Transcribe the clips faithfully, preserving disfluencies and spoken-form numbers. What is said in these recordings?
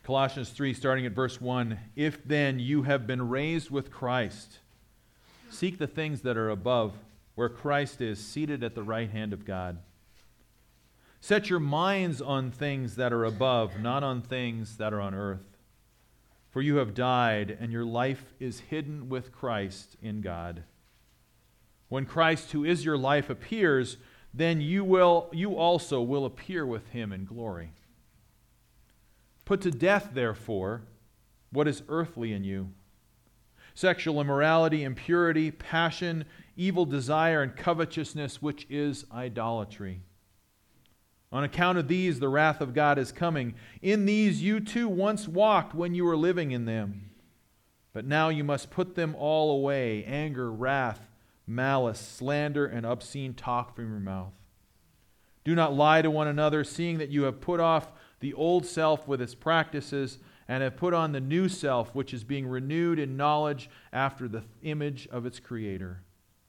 Colossians three, starting at verse one, "If then you have been raised with Christ, seek the things that are above, where Christ is seated at the right hand of God. Set your minds on things that are above, not on things that are on earth. For you have died, and your life is hidden with Christ in God. When Christ, who is your life, appears, then you will you also will appear with him in glory. Put to death, therefore, what is earthly in you: sexual immorality, impurity, passion, evil desire, and covetousness, which is idolatry. On account of these, the wrath of God is coming. In these you too once walked when you were living in them. But now you must put them all away: anger, wrath, malice, slander, and obscene talk from your mouth. Do not lie to one another, seeing that you have put off the old self with its practices, and have put on the new self, which is being renewed in knowledge after the image of its Creator.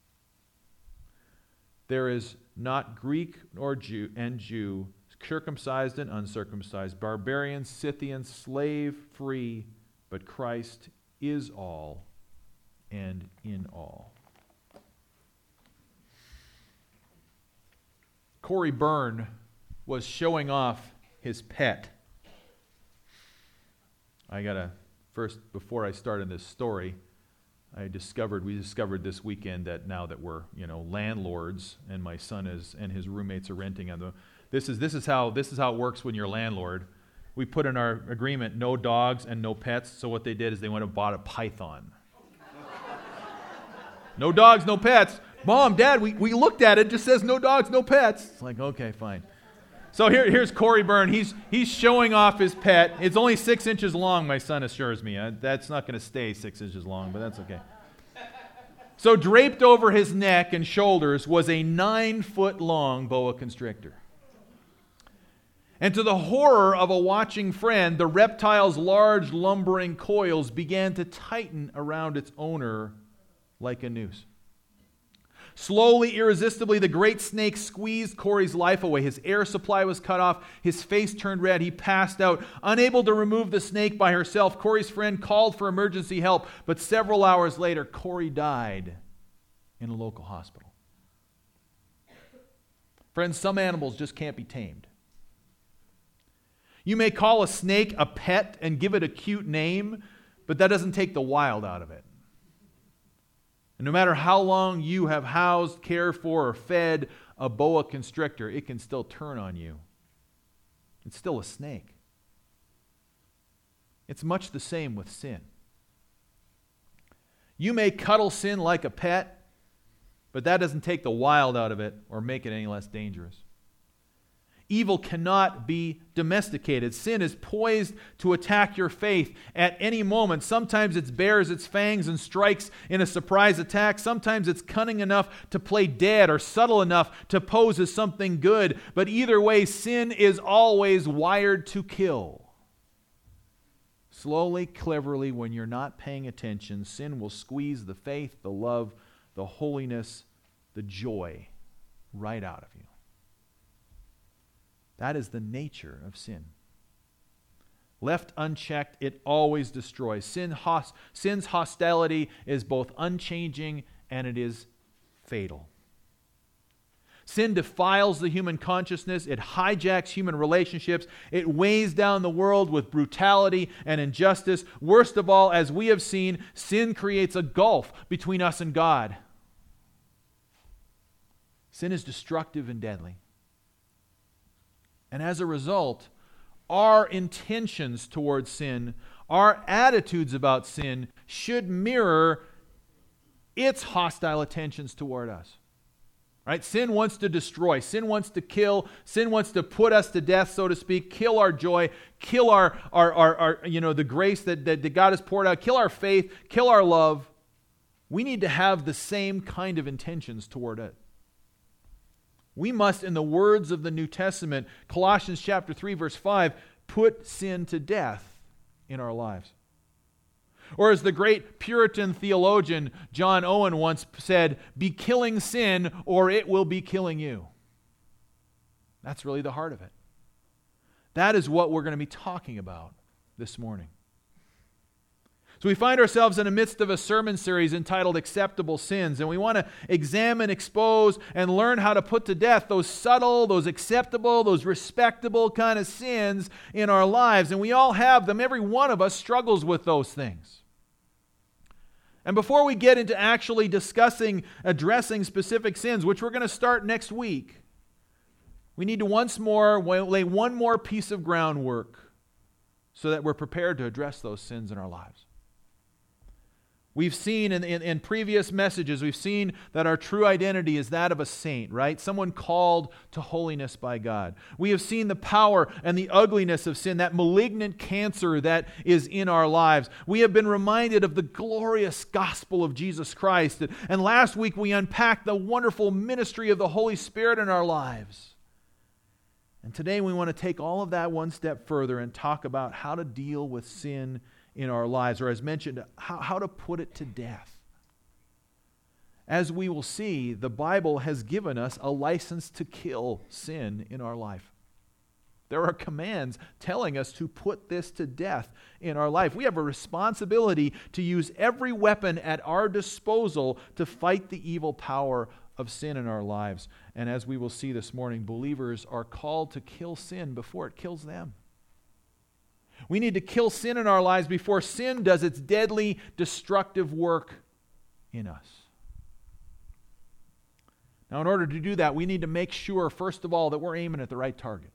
There is not Greek nor Jew and Jew, circumcised and uncircumcised, barbarian, Scythian, slave, free, but Christ is all and in all." Corey Byrne was showing off his pet. I gotta, first, before I started this story, I discovered, we discovered this weekend that now that we're, you know, landlords, and my son is, and his roommates are renting on the, this is, this is how, this is how it works when you're a landlord. We put in our agreement, no dogs and no pets, so what they did is they went and bought a python. No dogs, no pets. Mom, Dad, we, we looked at it, it just says no dogs, no pets. It's like, okay, fine. So here, here's Corey Byrne. He's he's showing off his pet. It's only six inches long, my son assures me. Uh, that's not going to stay six inches long, but that's okay. So draped over his neck and shoulders was a nine-foot-long boa constrictor. And to the horror of a watching friend, the reptile's large, lumbering coils began to tighten around its owner like a noose. Slowly, irresistibly, the great snake squeezed Corey's life away. His air supply was cut off. His face turned red. He passed out. Unable to remove the snake by herself, Corey's friend called for emergency help. But several hours later, Corey died in a local hospital. Friends, some animals just can't be tamed. You may call a snake a pet and give it a cute name, but that doesn't take the wild out of it. And no matter how long you have housed, cared for, or fed a boa constrictor, it can still turn on you. It's still a snake. It's much the same with sin. You may cuddle sin like a pet, but that doesn't take the wild out of it or make it any less dangerous. Evil cannot be domesticated. Sin is poised to attack your faith at any moment. Sometimes it bares its fangs and strikes in a surprise attack. Sometimes it's cunning enough to play dead or subtle enough to pose as something good. But either way, sin is always wired to kill. Slowly, cleverly, when you're not paying attention, sin will squeeze the faith, the love, the holiness, the joy right out of you. That is the nature of sin. Left unchecked, it always destroys. Sin hos- sin's hostility is both unchanging and it is fatal. Sin defiles the human consciousness. It hijacks human relationships. It weighs down the world with brutality and injustice. Worst of all, as we have seen, sin creates a gulf between us and God. Sin is destructive and deadly. And as a result, our intentions towards sin, our attitudes about sin, should mirror its hostile intentions toward us. Right? Sin wants to destroy. Sin wants to kill. Sin wants to put us to death, so to speak. Kill our joy. Kill our, our, our, our you know, the grace that, that, that God has poured out. Kill our faith. Kill our love. We need to have the same kind of intentions toward it. We must, in the words of the New Testament, Colossians chapter three, verse five, put sin to death in our lives. Or as the great Puritan theologian John Owen once said, be killing sin or it will be killing you. That's really the heart of it. That is what we're going to be talking about this morning. So we find ourselves in the midst of a sermon series entitled Acceptable Sins, and we want to examine, expose, and learn how to put to death those subtle, those acceptable, those respectable kind of sins in our lives. And we all have them. Every one of us struggles with those things. And before we get into actually discussing, addressing specific sins, which we're going to start next week, we need to once more lay one more piece of groundwork so that we're prepared to address those sins in our lives. We've seen in, in, in previous messages, we've seen that our true identity is that of a saint, right? Someone called to holiness by God. We have seen the power and the ugliness of sin, that malignant cancer that is in our lives. We have been reminded of the glorious gospel of Jesus Christ. And last week we unpacked the wonderful ministry of the Holy Spirit in our lives. And today we want to take all of that one step further and talk about how to deal with sin in our lives, or as mentioned, how, how to put it to death. As we will see, the Bible has given us a license to kill sin in our life. There are commands telling us to put this to death in our life. We have a responsibility to use every weapon at our disposal to fight the evil power of sin in our lives. And as we will see this morning, believers are called to kill sin before it kills them. We need to kill sin in our lives before sin does its deadly, destructive work in us. Now, in order to do that, we need to make sure, first of all, that we're aiming at the right target.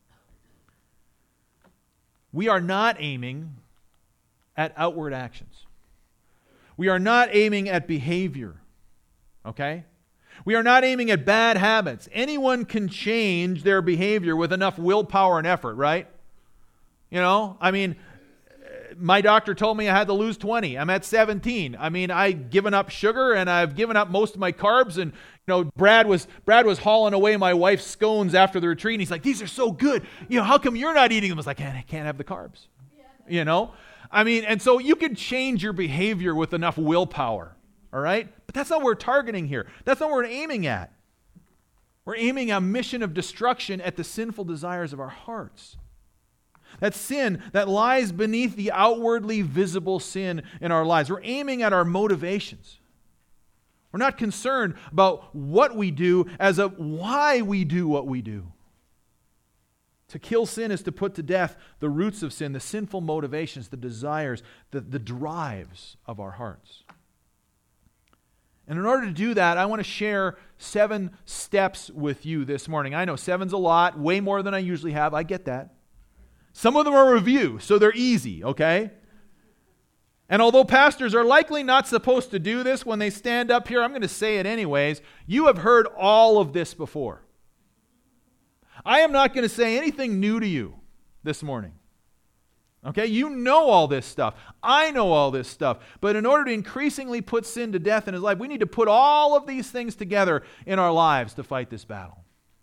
We are not aiming at outward actions. We are not aiming at behavior. Okay? We are not aiming at bad habits. Anyone can change their behavior with enough willpower and effort, right? You know, I mean, my doctor told me I had to lose twenty. I'm at seventeen. I mean, I've given up sugar and I've given up most of my carbs. And, you know, Brad was Brad was hauling away my wife's scones after the retreat. And he's like, these are so good. You know, how come you're not eating them? I was like, I can't have the carbs. Yeah. You know, I mean, and so you can change your behavior with enough willpower. All right. But that's not what we're targeting here. That's not what we're aiming at. We're aiming at a mission of destruction at the sinful desires of our hearts. That sin that lies beneath the outwardly visible sin in our lives. We're aiming at our motivations. We're not concerned about what we do as of why we do what we do. To kill sin is to put to death the roots of sin, the sinful motivations, the desires, the, the drives of our hearts. And in order to do that, I want to share seven steps with you this morning. I know seven's a lot, way more than I usually have. I get that. Some of them are review, so they're easy, okay? And although pastors are likely not supposed to do this when they stand up here, I'm going to say it anyways. You have heard all of this before. I am not going to say anything new to you this morning. Okay? You know all this stuff. I know all this stuff. But in order to increasingly put sin to death in his life, we need to put all of these things together in our lives to fight this battle.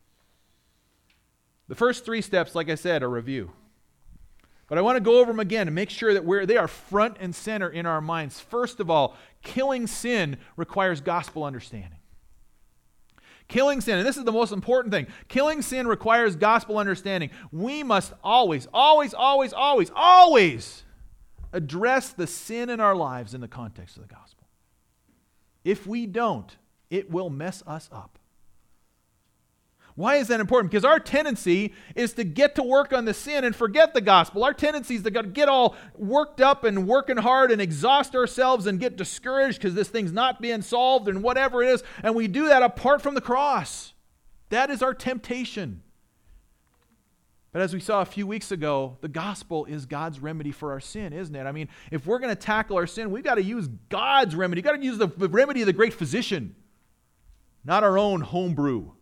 The first three steps, like I said, are review. But I want to go over them again and make sure that we're, they are front and center in our minds. First of all, killing sin requires gospel understanding. Killing sin, and this is the most important thing, killing sin requires gospel understanding. We must always, always, always, always, always address the sin in our lives in the context of the gospel. If we don't, it will mess us up. Why is that important? Because our tendency is to get to work on the sin and forget the gospel. Our tendency is to get all worked up and working hard and exhaust ourselves and get discouraged because this thing's not being solved and whatever it is. And we do that apart from the cross. That is our temptation. But as we saw a few weeks ago, the gospel is God's remedy for our sin, isn't it? I mean, if we're going to tackle our sin, we've got to use God's remedy. We've got to use the remedy of the great physician, not our own homebrew.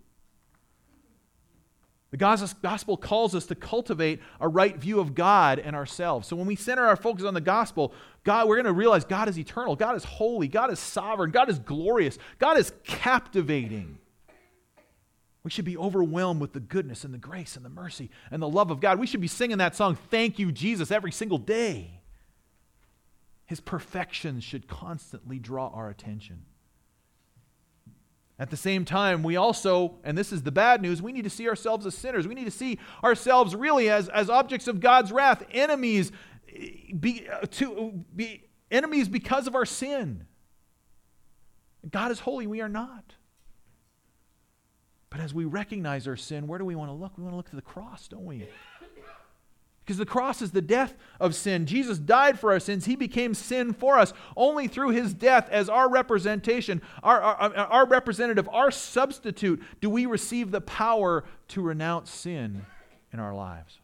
The gospel calls us to cultivate a right view of God and ourselves. So when we center our focus on the gospel, God, we're going to realize God is eternal, God is holy, God is sovereign, God is glorious, God is captivating. We should be overwhelmed with the goodness and the grace and the mercy and the love of God. We should be singing that song, "Thank You, Jesus," every single day. His perfections should constantly draw our attention. At the same time, we also, and this is the bad news, we need to see ourselves as sinners. We need to see ourselves really as, as objects of God's wrath, enemies be, to be enemies because of our sin. God is holy, we are not. But as we recognize our sin, where do we want to look? We want to look to the cross, don't we? Because the cross is the death of sin. Jesus died for our sins. He became sin for us. Only through his death as our representation, our, our, our representative, our substitute, do we receive the power to renounce sin in our lives.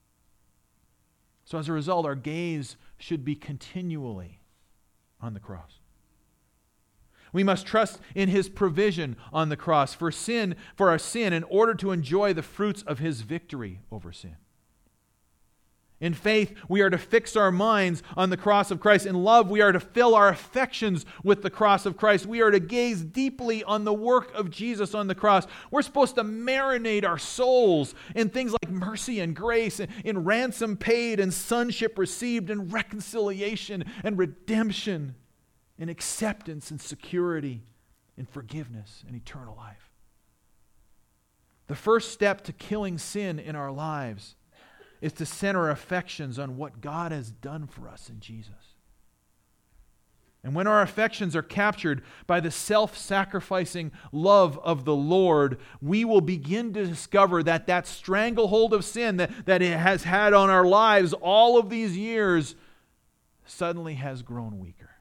So as a result, our gaze should be continually on the cross. We must trust in his provision on the cross for sin, for our sin, in order to enjoy the fruits of his victory over sin. In faith, we are to fix our minds on the cross of Christ. In love, we are to fill our affections with the cross of Christ. We are to gaze deeply on the work of Jesus on the cross. We're supposed to marinate our souls in things like mercy and grace, in ransom paid and sonship received, and reconciliation and redemption, in acceptance and security, in forgiveness and eternal life. The first step to killing sin in our lives is to center our affections on what God has done for us in Jesus. And when our affections are captured by the self-sacrificing love of the Lord, we will begin to discover that that stranglehold of sin that, that it has had on our lives all of these years suddenly has grown weaker.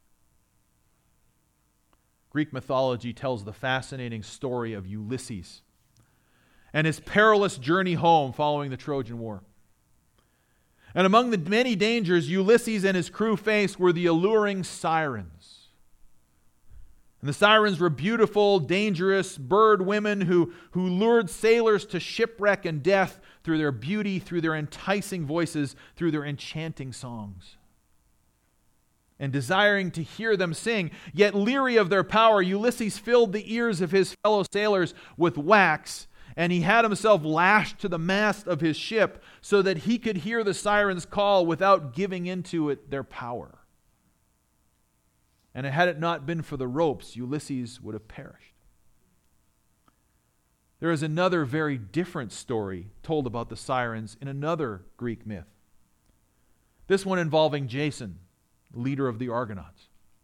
Greek mythology tells the fascinating story of Ulysses and his perilous journey home following the Trojan War. And among the many dangers Ulysses and his crew faced were the alluring sirens. And the sirens were beautiful, dangerous bird women who, who lured sailors to shipwreck and death through their beauty, through their enticing voices, through their enchanting songs. And desiring to hear them sing, yet leery of their power, Ulysses filled the ears of his fellow sailors with wax, and he had himself lashed to the mast of his ship so that he could hear the sirens call without giving into it their power. And had it not been for the ropes, Ulysses would have perished. There is another very different story told about the sirens in another Greek myth. This one involving Jason, leader of the Argonauts.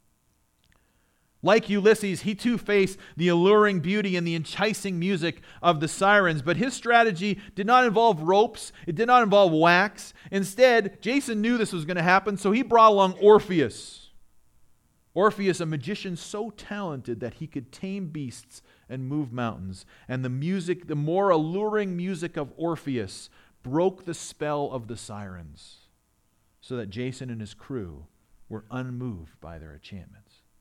Like Ulysses, he too faced the alluring beauty and the enticing music of the sirens, but his strategy did not involve ropes. It did not involve wax. Instead, Jason knew this was going to happen, so he brought along Orpheus. Orpheus, a magician so talented that he could tame beasts and move mountains. And the music, the more alluring music of Orpheus, broke the spell of the sirens, so that Jason and his crew were unmoved by their enchantments.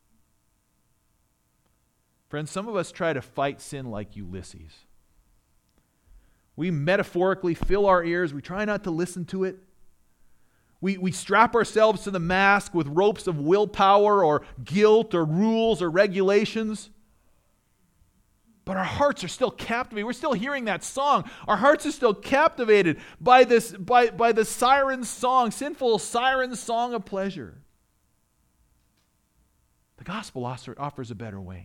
Friends, some of us try to fight sin like Ulysses. We metaphorically fill our ears. We try not to listen to it. We, we strap ourselves to the mast with ropes of willpower or guilt or rules or regulations. But our hearts are still captivated. We're still hearing that song. Our hearts are still captivated by this, by, by the siren song, sinful siren song of pleasure. The gospel offers a better way.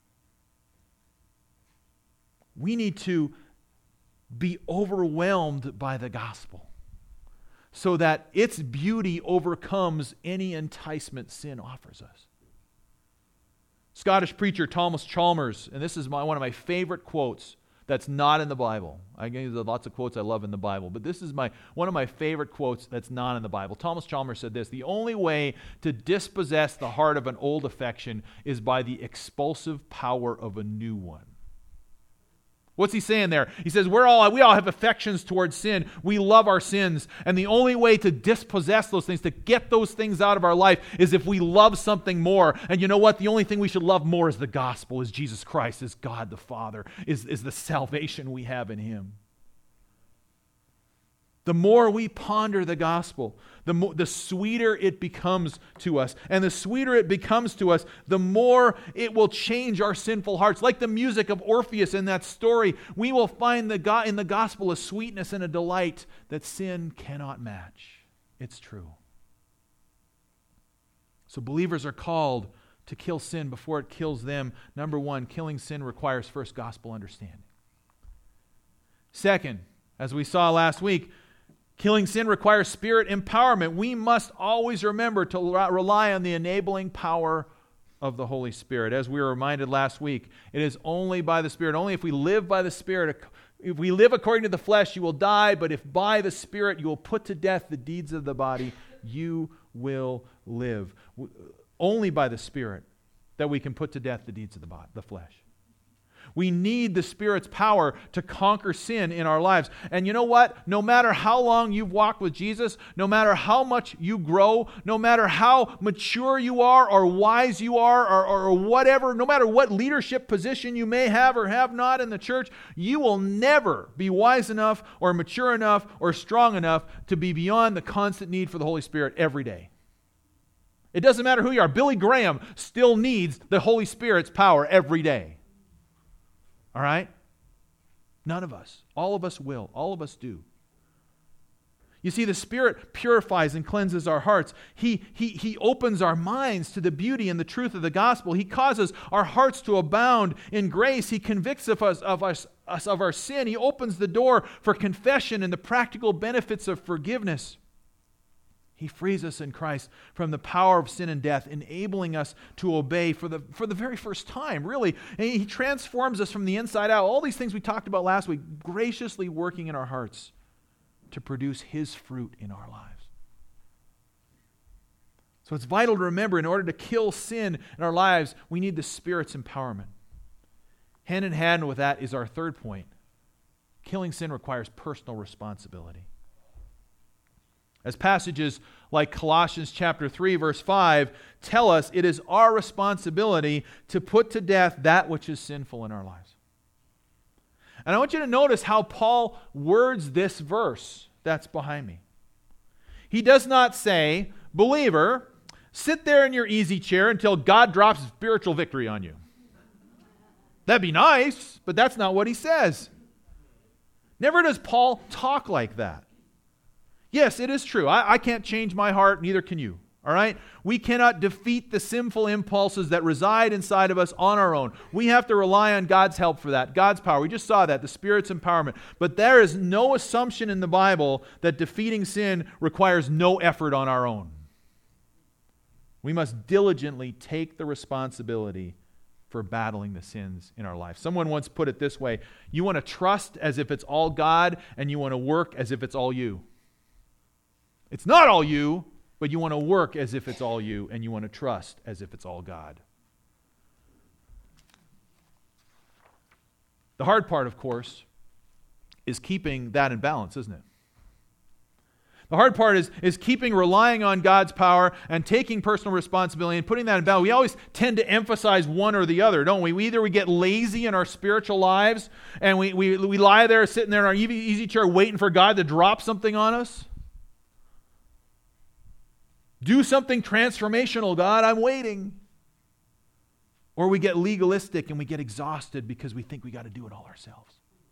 We need to be overwhelmed by the gospel so that its beauty overcomes any enticement sin offers us. Scottish preacher Thomas Chalmers, and this is my, one of my favorite quotes that's not in the Bible. I give you lots of quotes I love in the Bible, but this is my one of my favorite quotes that's not in the Bible. Thomas Chalmers said this: "The only way to dispossess the heart of an old affection is by the expulsive power of a new one." What's he saying there? He says we're all we all have affections towards sin. We love our sins. And the only way to dispossess those things, to get those things out of our life, is if we love something more. And you know what? The only thing we should love more is the gospel, is Jesus Christ, is God the Father, is, is the salvation we have in Him. The more we ponder the gospel, the, more, the sweeter it becomes to us. And the sweeter it becomes to us, the more it will change our sinful hearts. Like the music of Orpheus in that story, we will find the go- in the gospel a sweetness and a delight that sin cannot match. It's true. So believers are called to kill sin before it kills them. Number one, killing sin requires first gospel understanding. Second, as we saw last week, Killing sin requires spirit empowerment. We must always remember to rely on the enabling power of the Holy Spirit. As we were reminded last week, it is only by the Spirit, only if we live by the Spirit. If we live according to the flesh, you will die, but if by the Spirit you will put to death the deeds of the body, you will live. Only by the Spirit that we can put to death the deeds of the body, the flesh. We need the Spirit's power to conquer sin in our lives. And you know what? No matter how long you've walked with Jesus, no matter how much you grow, no matter how mature you are or wise you are or, or whatever, no matter what leadership position you may have or have not in the church, you will never be wise enough or mature enough or strong enough to be beyond the constant need for the Holy Spirit every day. It doesn't matter who you are. Billy Graham still needs the Holy Spirit's power every day. All right? None of us. All of us will. All of us do. You see, the Spirit purifies and cleanses our hearts. He, he, he opens our minds to the beauty and the truth of the gospel. He causes our hearts to abound in grace. He convicts of us, of us, us of our sin. He opens the door for confession and the practical benefits of forgiveness. He frees us in Christ from the power of sin and death, enabling us to obey for the, for the very first time, really. And He transforms us from the inside out. All these things we talked about last week, graciously working in our hearts to produce His fruit in our lives. So it's vital to remember, in order to kill sin in our lives, we need the Spirit's empowerment. Hand in hand with that is our third point. Killing sin requires personal responsibility. As passages like Colossians chapter three, verse five tell us, it is our responsibility to put to death that which is sinful in our lives. And I want you to notice how Paul words this verse that's behind me. He does not say, believer, sit there in your easy chair until God drops spiritual victory on you. That'd be nice, but that's not what he says. Never does Paul talk like that. Yes, it is true. I, I can't change my heart, neither can you. All right? We cannot defeat the sinful impulses that reside inside of us on our own. We have to rely on God's help for that, God's power. We just saw that, the Spirit's empowerment. But there is no assumption in the Bible that defeating sin requires no effort on our own. We must diligently take the responsibility for battling the sins in our life. Someone once put it this way: you want to trust as if it's all God, and you want to work as if it's all you. It's not all you, but you want to work as if it's all you, and you want to trust as if it's all God. The hard part, of course, is keeping that in balance, isn't it? The hard part is, is keeping relying on God's power and taking personal responsibility and putting that in balance. We always tend to emphasize one or the other, don't we? We either we get lazy in our spiritual lives and we, we, we lie there sitting there in our easy, easy chair waiting for God to drop something on us. Do something transformational, God, I'm waiting. Or we get legalistic and we get exhausted because we think we got to do it all ourselves.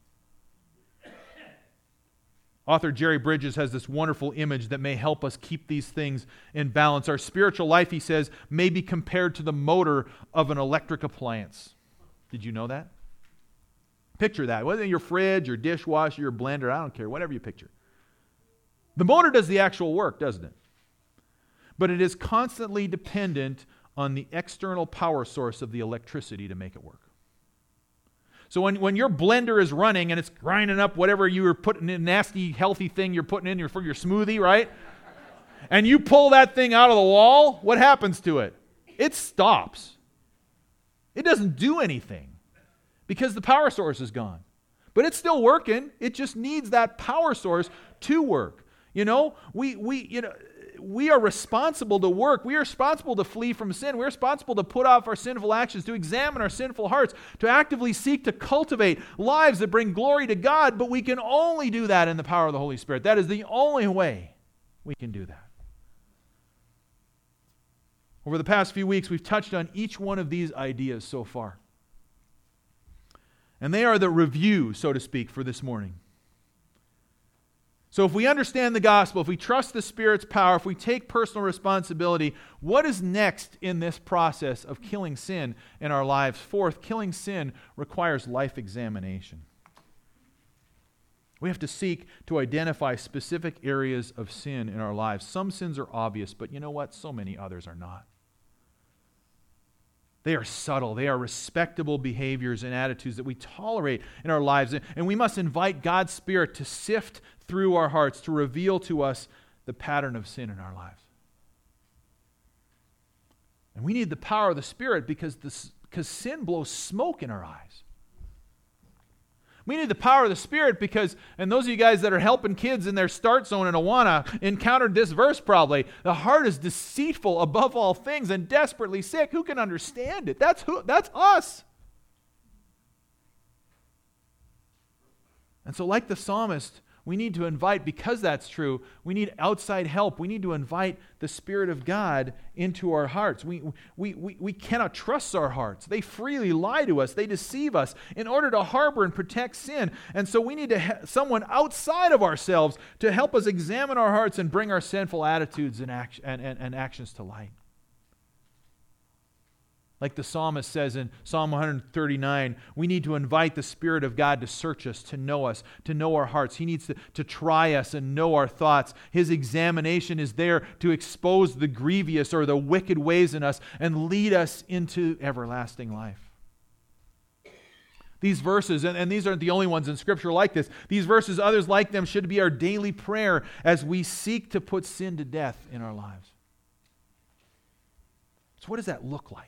Author Jerry Bridges has this wonderful image that may help us keep these things in balance. Our spiritual life, he says, may be compared to the motor of an electric appliance. Did you know that? Picture that. Whether your fridge, your dishwasher, your blender, I don't care, whatever you picture. The motor does the actual work, doesn't it? But it is constantly dependent on the external power source of the electricity to make it work. So when, when your blender is running and it's grinding up whatever you were putting in, nasty, healthy thing you're putting in your, for your smoothie, right? And you pull that thing out of the wall, what happens to it? It stops. It doesn't do anything because the power source is gone. But it's still working. It just needs that power source to work. You know, we we you know we are responsible to work. We are responsible to flee from sin. We're responsible to put off our sinful actions, to examine our sinful hearts, to actively seek to cultivate lives that bring glory to God, but we can only do that in the power of the Holy Spirit. That is the only way we can do that. Over the past few weeks, we've touched on each one of these ideas so far. And they are the review, so to speak, for this morning. So if we understand the gospel, if we trust the Spirit's power, if we take personal responsibility, what is next in this process of killing sin in our lives? Fourth, killing sin requires life examination. We have to seek to identify specific areas of sin in our lives. Some sins are obvious, but you know what? So many others are not. They are subtle. They are respectable behaviors and attitudes that we tolerate in our lives. And we must invite God's Spirit to sift through our hearts, to reveal to us the pattern of sin in our lives. And we need the power of the Spirit because, this, because sin blows smoke in our eyes. We need the power of the Spirit because, and those of you guys that are helping kids in their start zone in Awana encountered this verse probably. The heart is deceitful above all things and desperately sick. Who can understand it? That's who. That's us. And so like the psalmist, we need to invite, because that's true, we need outside help. We need to invite the Spirit of God into our hearts. We, we, we, we cannot trust our hearts. They freely lie to us. They deceive us in order to harbor and protect sin. And so we need to ha- someone outside of ourselves to help us examine our hearts and bring our sinful attitudes and, act- and, and, and actions to light. Like the psalmist says in Psalm one thirty-nine, we need to invite the Spirit of God to search us, to know us, to know our hearts. He needs to, to try us and know our thoughts. His examination is there to expose the grievous or the wicked ways in us and lead us into everlasting life. These verses, and, and these aren't the only ones in Scripture like this, these verses, others like them, should be our daily prayer as we seek to put sin to death in our lives. So what does that look like?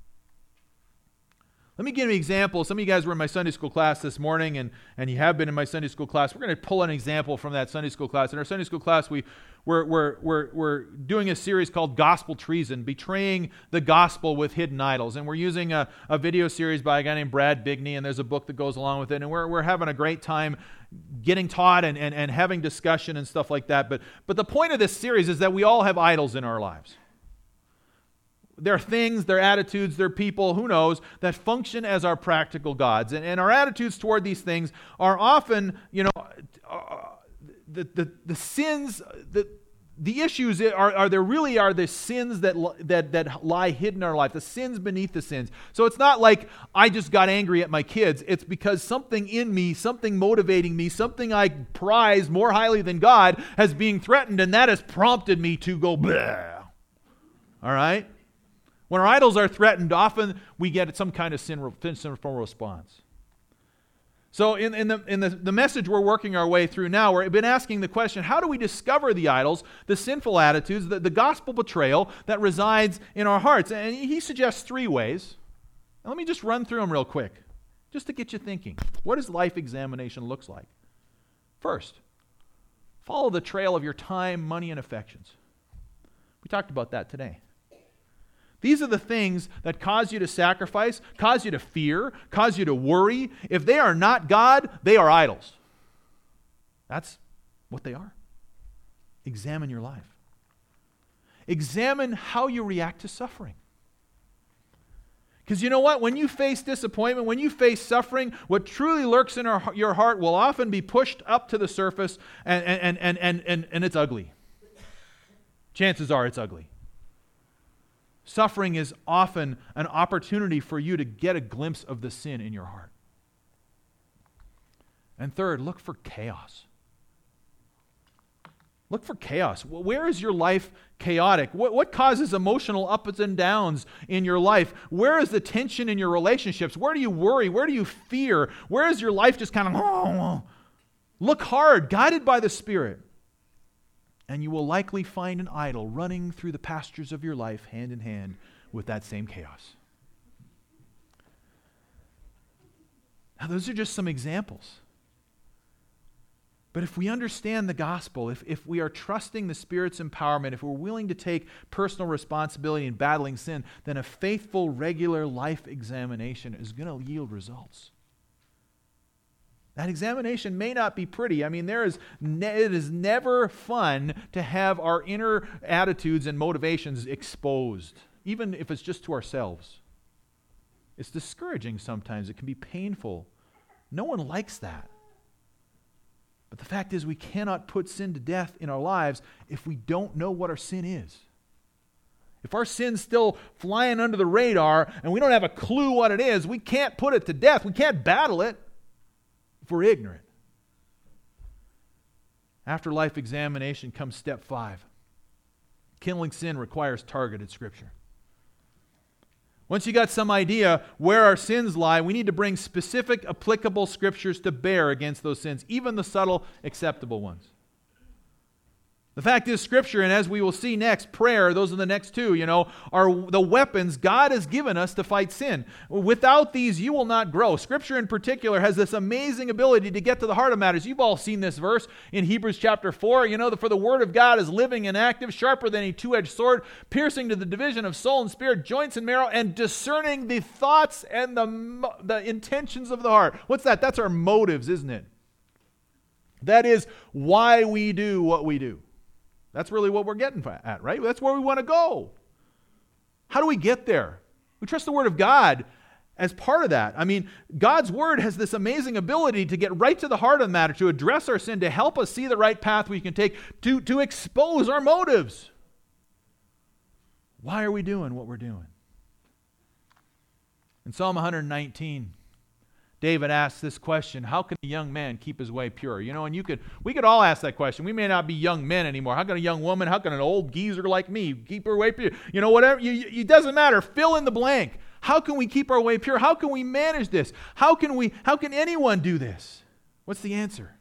Let me give you an example. Some of you guys were in my Sunday school class this morning, and, and you have been in my Sunday school class. We're going to pull an example from that Sunday school class. In our Sunday school class, we, we're, we're, we're, we're doing a series called Gospel Treason, Betraying the Gospel with Hidden Idols. And we're using a, a video series by a guy named Brad Bigney, and there's a book that goes along with it. And we're, we're having a great time getting taught and, and, and having discussion and stuff like that. But, but the point of this series is that we all have idols in our lives. There are things, there are attitudes, there are people, who knows, that function as our practical gods. And, and our attitudes toward these things are often, you know, uh, the, the, the sins, the, the issues are, are there really are the sins that, that, that lie hidden in our life, the sins beneath the sins. So it's not like I just got angry at my kids. It's because something in me, something motivating me, something I prize more highly than God has been threatened, and that has prompted me to go, bleh. All right? When our idols are threatened, often we get some kind of sin, sinful response. So in, in, the, in the, the message we're working our way through now, we've been asking the question, how do we discover the idols, the sinful attitudes, the, the gospel betrayal that resides in our hearts? And he suggests three ways. Now let me just run through them real quick, just to get you thinking. What does life examination looks like? First, follow the trail of your time, money, and affections. We talked about that today. These are the things that cause you to sacrifice, cause you to fear, cause you to worry. If they are not God, they are idols. That's what they are. Examine your life. Examine how you react to suffering. Because you know what? When you face disappointment, when you face suffering, what truly lurks in our, your heart will often be pushed up to the surface, and, and, and, and, and, and it's ugly. Chances are it's ugly. Suffering is often an opportunity for you to get a glimpse of the sin in your heart. And third, look for chaos. Look for chaos. Where is your life chaotic? What, what causes emotional ups and downs in your life? Where is the tension in your relationships? Where do you worry? Where do you fear? Where is your life just kind of, oh, look hard, guided by the Spirit. And you will likely find an idol running through the pastures of your life hand in hand with that same chaos. Now, those are just some examples. But if we understand the gospel, if, if we are trusting the Spirit's empowerment, if we're willing to take personal responsibility in battling sin, then a faithful, regular life examination is going to yield results. That examination may not be pretty. I mean, there is ne- it is never fun to have our inner attitudes and motivations exposed, even if it's just to ourselves. It's discouraging sometimes. It can be painful. No one likes that. But the fact is, we cannot put sin to death in our lives if we don't know what our sin is. If our sin's still flying under the radar and we don't have a clue what it is, we can't put it to death. We can't battle it if we're ignorant. After life examination comes step five. Killing sin requires targeted Scripture. Once you got some idea where our sins lie, we need to bring specific, applicable Scriptures to bear against those sins, even the subtle, acceptable ones. The fact is, Scripture, and as we will see next, prayer, those are the next two, you know, are the weapons God has given us to fight sin. Without these, you will not grow. Scripture in particular has this amazing ability to get to the heart of matters. You've all seen this verse in Hebrews chapter four. You know, for the Word of God is living and active, sharper than a two-edged sword, piercing to the division of soul and spirit, joints and marrow, and discerning the thoughts and the, the intentions of the heart. What's that? That's our motives, isn't it? That is why we do what we do. That's really what we're getting at, right? That's where we want to go. How do we get there? We trust the Word of God as part of that. I mean, God's Word has this amazing ability to get right to the heart of the matter, to address our sin, to help us see the right path we can take, to, to expose our motives. Why are we doing what we're doing? In Psalm one nineteen, David asks this question: how can a young man keep his way pure? You know, and you could, we could all ask that question. We may not be young men anymore. How can a young woman, how can an old geezer like me keep her way pure? You know, whatever, you, you, it doesn't matter. Fill in the blank. How can we keep our way pure? How can we manage this? How can we, how can anyone do this? What's the answer?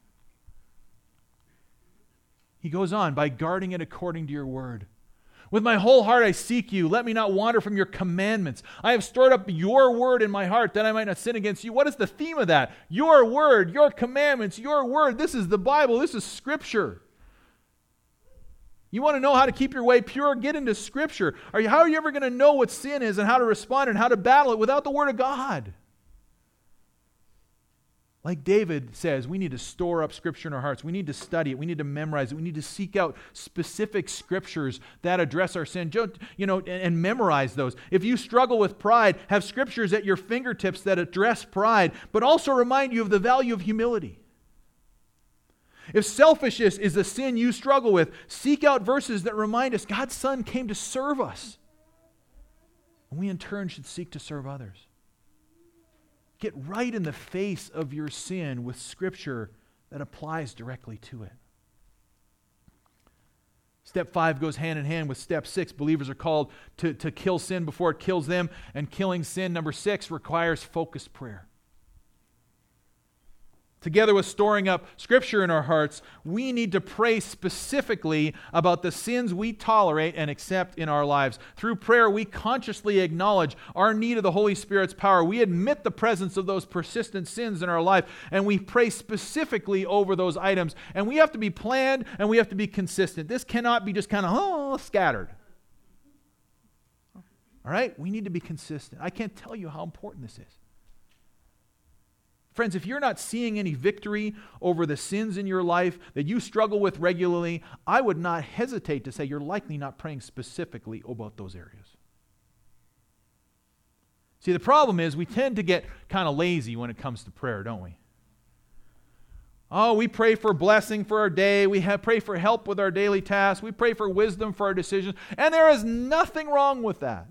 He goes on, by guarding it according to your word. With my whole heart I seek you. Let me not wander from your commandments. I have stored up your word in my heart that I might not sin against you. What is the theme of that? Your word, your commandments, your word. This is the Bible. This is Scripture. You want to know how to keep your way pure? Get into Scripture. Are you, how are you ever going to know what sin is and how to respond and how to battle it without the Word of God? Like David says, we need to store up Scripture in our hearts. We need to study it. We need to memorize it. We need to seek out specific Scriptures that address our sin, you know, and, and memorize those. If you struggle with pride, have Scriptures at your fingertips that address pride, but also remind you of the value of humility. If selfishness is a sin you struggle with, seek out verses that remind us God's Son came to serve us. And we in turn should seek to serve others. Get right in the face of your sin with Scripture that applies directly to it. Step five goes hand in hand with step six. Believers are called to, to kill sin before it kills them. And killing sin, number six, requires focused prayer. Together with storing up Scripture in our hearts, we need to pray specifically about the sins we tolerate and accept in our lives. Through prayer, we consciously acknowledge our need of the Holy Spirit's power. We admit the presence of those persistent sins in our life, and we pray specifically over those items. And we have to be planned, and we have to be consistent. This cannot be just kind of, oh, scattered. All right? We need to be consistent. I can't tell you how important this is. Friends, if you're not seeing any victory over the sins in your life that you struggle with regularly, I would not hesitate to say you're likely not praying specifically about those areas. See, the problem is we tend to get kind of lazy when it comes to prayer, don't we? Oh, we pray for blessing for our day. We have, pray for help with our daily tasks. We pray for wisdom for our decisions. And there is nothing wrong with that.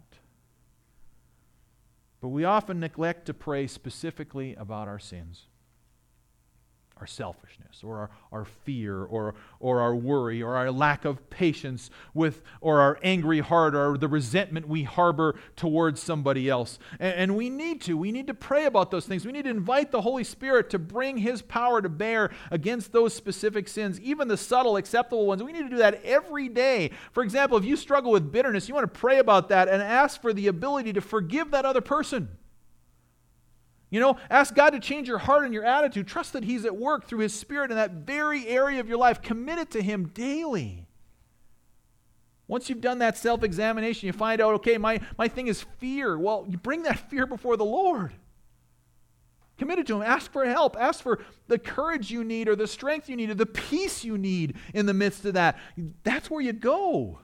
But we often neglect to pray specifically about our sins, our selfishness, or our, our fear, or, or our worry, or our lack of patience with, or our angry heart, or the resentment we harbor towards somebody else. And, and we need to. We need to pray about those things. We need to invite the Holy Spirit to bring His power to bear against those specific sins, even the subtle, acceptable ones. We need to do that every day. For example, if you struggle with bitterness, you want to pray about that and ask for the ability to forgive that other person. You know, ask God to change your heart and your attitude. Trust that He's at work through His Spirit in that very area of your life. Commit it to Him daily. Once you've done that self-examination, you find out, okay, my, my thing is fear. Well, you bring that fear before the Lord. Commit it to Him. Ask for help. Ask for the courage you need or the strength you need or the peace you need in the midst of that. That's where you go.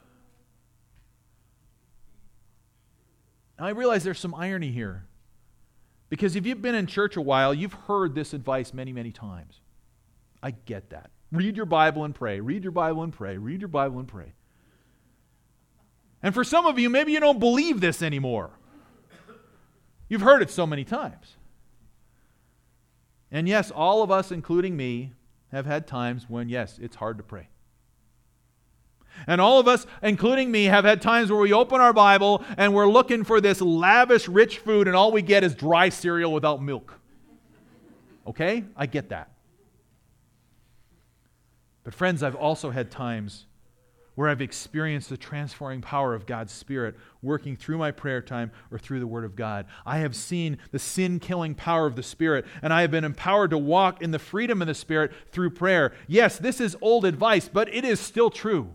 Now, I realize there's some irony here. Because if you've been in church a while, you've heard this advice many, many times. I get that. Read your Bible and pray. Read your Bible and pray. Read your Bible and pray. And for some of you, maybe you don't believe this anymore. You've heard it so many times. And yes, all of us, including me, have had times when, yes, it's hard to pray. And all of us, including me, have had times where we open our Bible and we're looking for this lavish, rich food, and all we get is dry cereal without milk. Okay? I get that. But friends, I've also had times where I've experienced the transforming power of God's Spirit working through my prayer time or through the Word of God. I have seen the sin-killing power of the Spirit, and I have been empowered to walk in the freedom of the Spirit through prayer. Yes, this is old advice, but it is still true.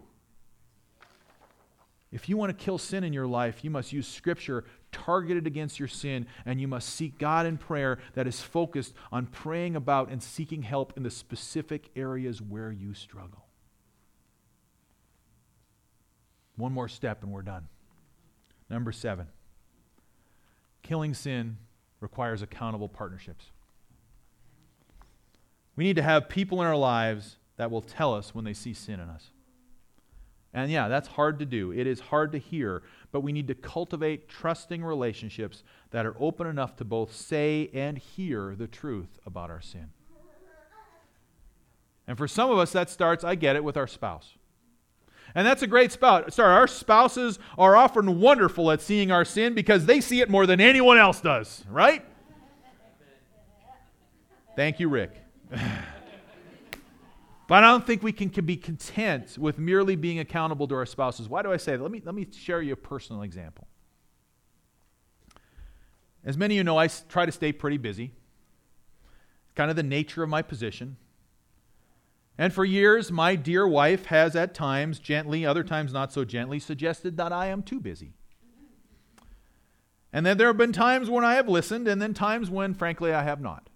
If you want to kill sin in your life, you must use Scripture targeted against your sin, and you must seek God in prayer that is focused on praying about and seeking help in the specific areas where you struggle. One more step and we're done. Number seven. Killing sin requires accountable partnerships. We need to have people in our lives that will tell us when they see sin in us. And yeah, that's hard to do. It is hard to hear, but we need to cultivate trusting relationships that are open enough to both say and hear the truth about our sin. And for some of us, that starts, I get it, with our spouse. And that's a great spout. Sorry, our spouses are often wonderful at seeing our sin because they see it more than anyone else does, right? Thank you, Rick. But I don't think we can, can be content with merely being accountable to our spouses. Why do I say that? Let me, let me share you a personal example. As many of you know, I try to stay pretty busy. Kind of the nature of my position. And for years, my dear wife has at times, gently, other times not so gently, suggested that I am too busy. And then there have been times when I have listened, and then times when, frankly, I have not.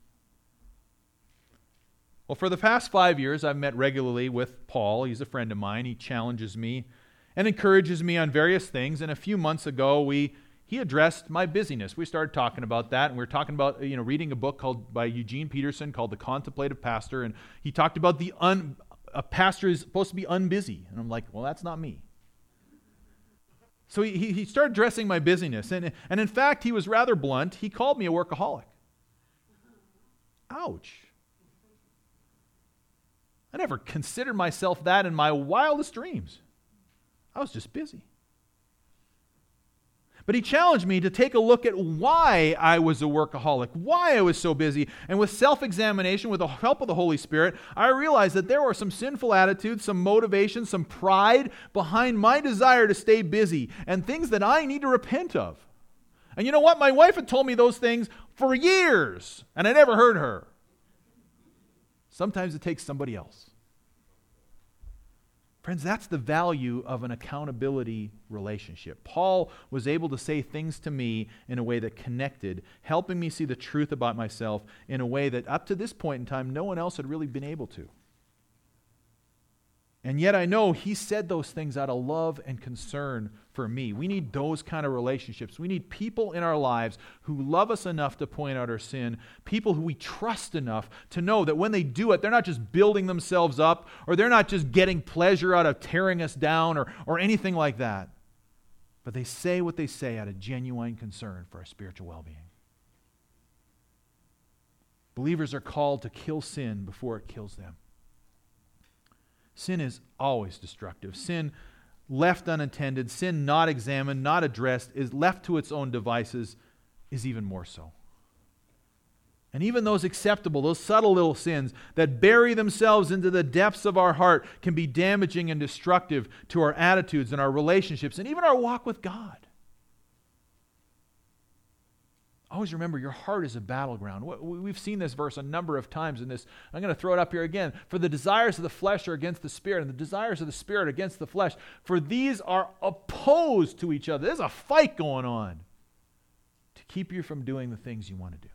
Well, for the past five years, I've met regularly with Paul. He's a friend of mine. He challenges me and encourages me on various things. And a few months ago, we he addressed my busyness. We started talking about that, and we were talking about, you know, reading a book called by Eugene Peterson called The Contemplative Pastor, and he talked about the un, a pastor is supposed to be unbusy. And I'm like, well, that's not me. So he, he started addressing my busyness, and, and in fact, he was rather blunt. He called me a workaholic. Ouch. I never considered myself that in my wildest dreams. I was just busy. But he challenged me to take a look at why I was a workaholic, why I was so busy. And with self-examination, with the help of the Holy Spirit, I realized that there were some sinful attitudes, some motivations, some pride behind my desire to stay busy, and things that I need to repent of. And you know what? My wife had told me those things for years, and I never heard her. Sometimes it takes somebody else. Friends, that's the value of an accountability relationship. Paul was able to say things to me in a way that connected, helping me see the truth about myself in a way that up to this point in time, no one else had really been able to. And yet I know he said those things out of love and concern for me. We need those kind of relationships. We need people in our lives who love us enough to point out our sin, people who we trust enough to know that when they do it, they're not just building themselves up, or they're not just getting pleasure out of tearing us down, or, or anything like that. But they say what they say out of genuine concern for our spiritual well-being. Believers are called to kill sin before it kills them. Sin is always destructive. Sin left unattended, sin not examined, not addressed, is left to its own devices, is even more so. And even those acceptable, those subtle little sins that bury themselves into the depths of our heart can be damaging and destructive to our attitudes and our relationships and even our walk with God. Always remember, your heart is a battleground. We've seen this verse a number of times in this. I'm going to throw it up here again. For the desires of the flesh are against the Spirit, and the desires of the Spirit against the flesh. For these are opposed to each other. There's a fight going on to keep you from doing the things you want to do.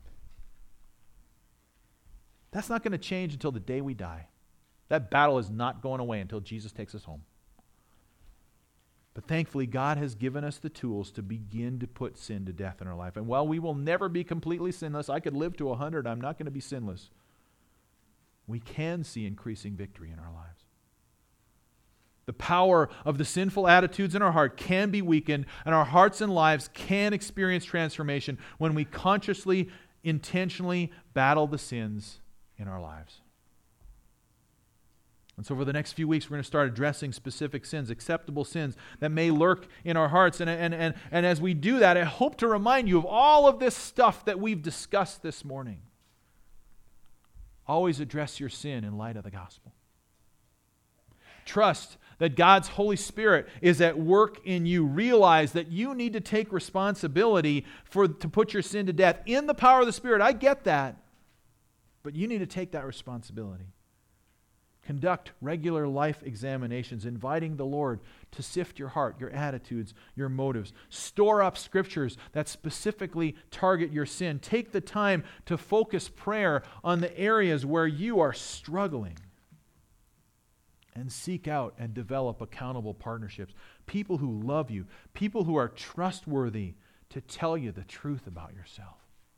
That's not going to change until the day we die. That battle is not going away until Jesus takes us home. But thankfully, God has given us the tools to begin to put sin to death in our life. And while we will never be completely sinless, I could live to one hundred, I'm not going to be sinless. We can see increasing victory in our lives. The power of the sinful attitudes in our heart can be weakened, and our hearts and lives can experience transformation when we consciously, intentionally battle the sins in our lives. And so for the next few weeks, we're going to start addressing specific sins, acceptable sins that may lurk in our hearts. And, and, and, and as we do that, I hope to remind you of all of this stuff that we've discussed this morning. Always address your sin in light of the gospel. Trust that God's Holy Spirit is at work in you. Realize that you need to take responsibility for to put your sin to death in the power of the Spirit. I get that. But you need to take that responsibility. Conduct regular life examinations, inviting the Lord to sift your heart, your attitudes, your motives. Store up scriptures that specifically target your sin. Take the time to focus prayer on the areas where you are struggling. And seek out and develop accountable partnerships. People who love you. People who are trustworthy to tell you the truth about yourself.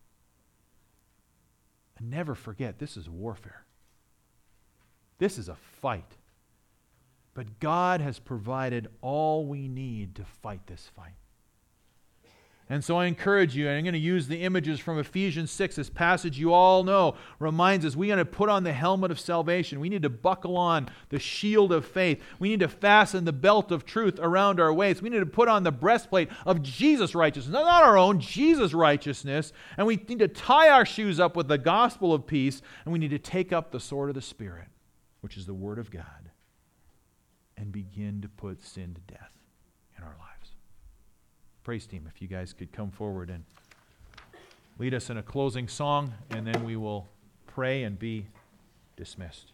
And never forget, this is warfare. This is a fight. But God has provided all we need to fight this fight. And so I encourage you, and I'm going to use the images from Ephesians six, this passage you all know, reminds us we got to put on the helmet of salvation. We need to buckle on the shield of faith. We need to fasten the belt of truth around our waist. We need to put on the breastplate of Jesus' righteousness, not our own, Jesus' righteousness. And we need to tie our shoes up with the gospel of peace, and we need to take up the sword of the Spirit, which is the Word of God, and begin to put sin to death in our lives. Praise team, if you guys could come forward and lead us in a closing song, and then we will pray and be dismissed.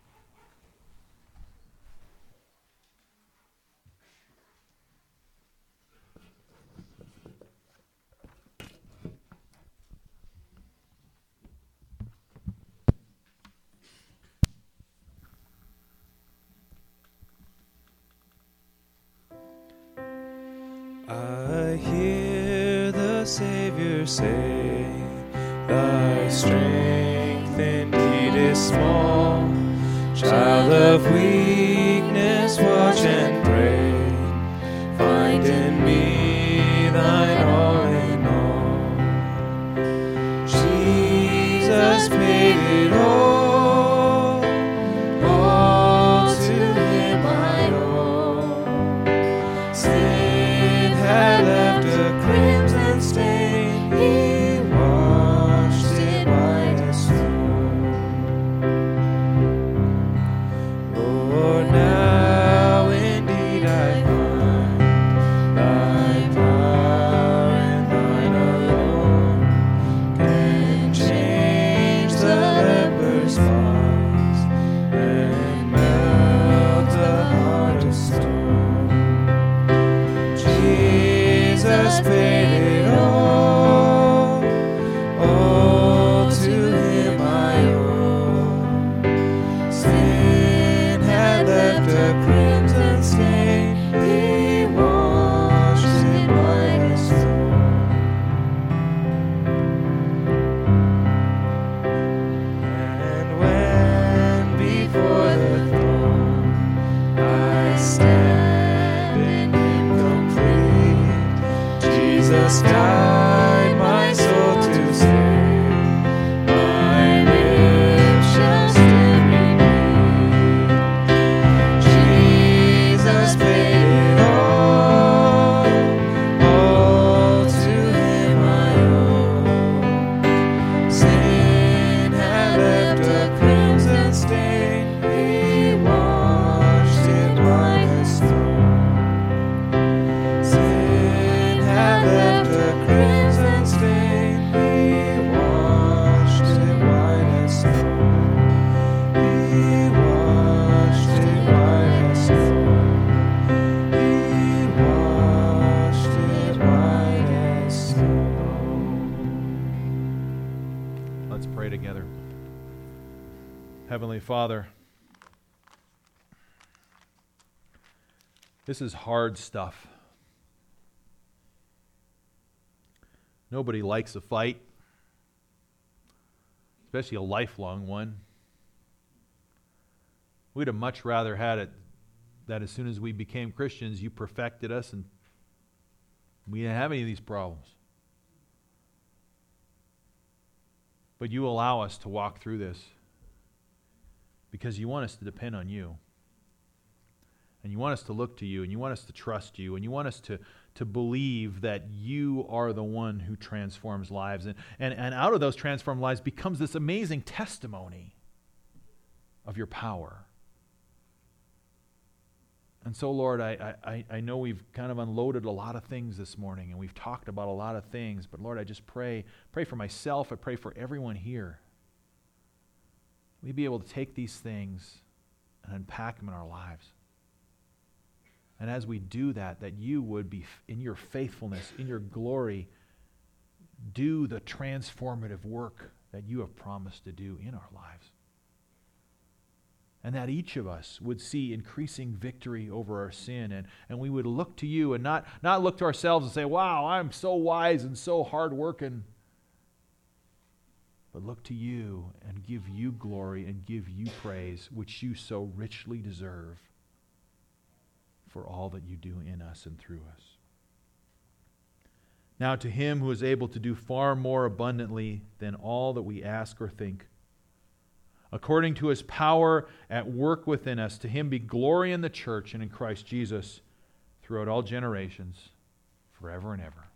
I hear the Savior say, thy strength indeed is small. Child of weakness, watch and pray. Find in me thine all in all. Jesus paid it all. Heavenly Father, this is hard stuff. Nobody likes a fight, especially a lifelong one. We'd have much rather had it that as soon as we became Christians, you perfected us and we didn't have any of these problems. But you allow us to walk through this because you want us to depend on you. And you want us to look to you, and you want us to trust you, and you want us to, to believe that you are the one who transforms lives. And, and, and out of those transformed lives becomes this amazing testimony of your power. And so, Lord, I, I, I know we've kind of unloaded a lot of things this morning, and we've talked about a lot of things, but Lord, I just pray, pray for myself, I pray for everyone here. We be able to take these things and unpack them in our lives. And as we do that, that you would be, in your faithfulness, in your glory, do the transformative work that you have promised to do in our lives. And that each of us would see increasing victory over our sin, and, and we would look to you and not, not look to ourselves and say, wow, I'm so wise and so hard-working. But look to you and give you glory and give you praise, which you so richly deserve, for all that you do in us and through us. Now to him who is able to do far more abundantly than all that we ask or think, according to his power at work within us, to him be glory in the church and in Christ Jesus throughout all generations, forever and ever.